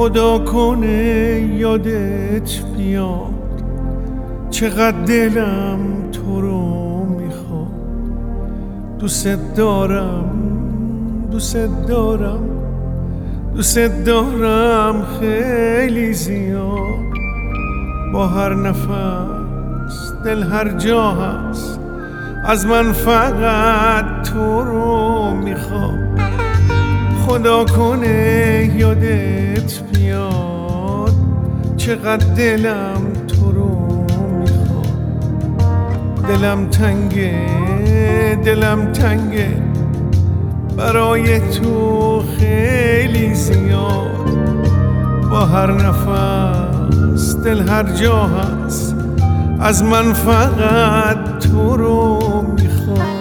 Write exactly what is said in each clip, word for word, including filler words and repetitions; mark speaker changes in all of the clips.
Speaker 1: خدا کنه یادت بیاد چقدر دلم تو رو میخواد. دوست دارم دوست دارم دوست دارم خیلی زیاد. با هر نفس دل هر جا هست از من فقط تو رو میخواد. خدا کنه یادت بیاد چقدر دلم تو رو میخواد. دلم تنگه دلم تنگه برای تو خیلی زیاد. با هر نفس دل هر جا هست از من فقط تو رو میخواد.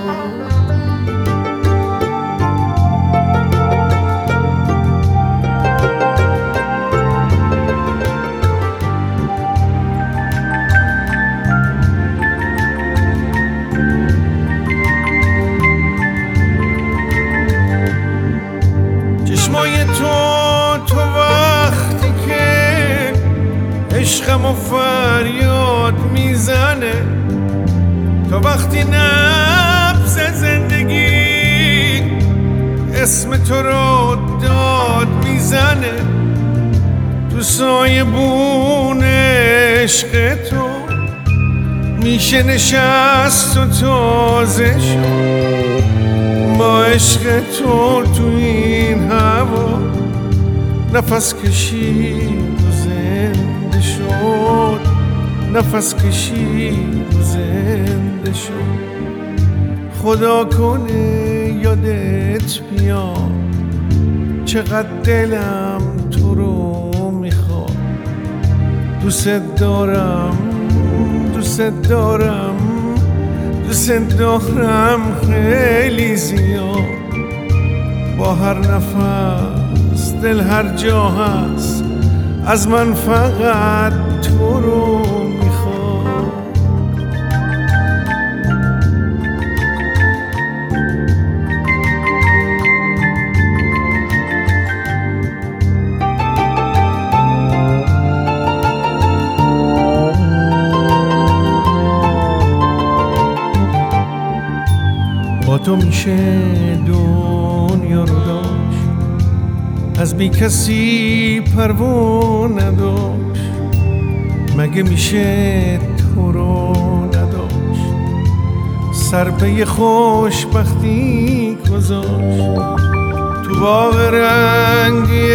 Speaker 1: چشمای تو تو وقتی که عشقم و فریاد میزنه، تا وقتی نبض زندگی اسم تو رو داد میزنه، تو سایبون عشق تو میشه نشست و تازه شد. با عشق تو تو این هوا نفس کشید و زنده شد. نفس کشید و زنده شد. خدا کنه یادت بیاد چقدر دلم تو رو میخواد. دوست دارم دوست دارم دوست دارم خیلی زیاد. با هر نفس دل هر جا هست از من فقط تو رو میخواد. با تو میشه دنیا رو داشت، از بی کسی پروا نداشت. مگه میشه تو رو نداشت، سر به یه خوشبختی گذاشت. تو باغ رنگی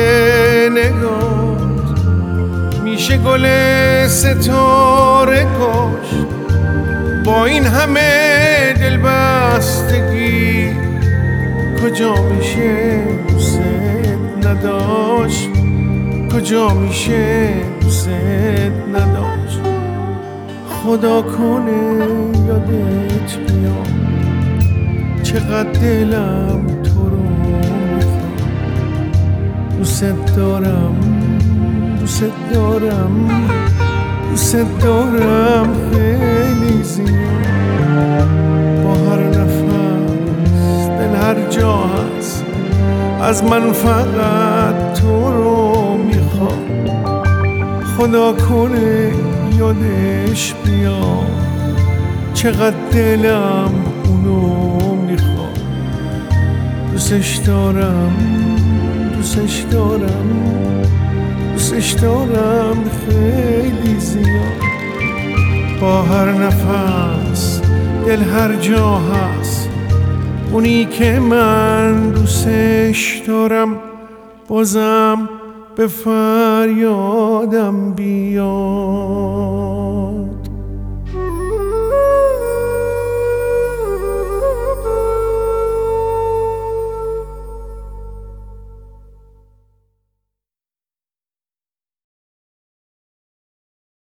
Speaker 1: نگات میشه گل ستاره کاشت. با این همه دلبستگی کجا میشه دوست نداشت، کجا میشه دوست نداشت. خدا کنه یادت بیاد چقدر دلم تو رو میخواد. دوست دارم دوست دارم دوست دارم خیلی زیاد. با هر نفس دل هر جا هست از من فقط تو رو میخواد. خدا کنه یادش بیاد چقدر دلم اونو میخواد. دوستش دارم دوستش دارم دوستش دارم خیلی زیاد. با هر نفس دل هر جا هست اونی که من دوستش دارم بازم به فریادم بیاد.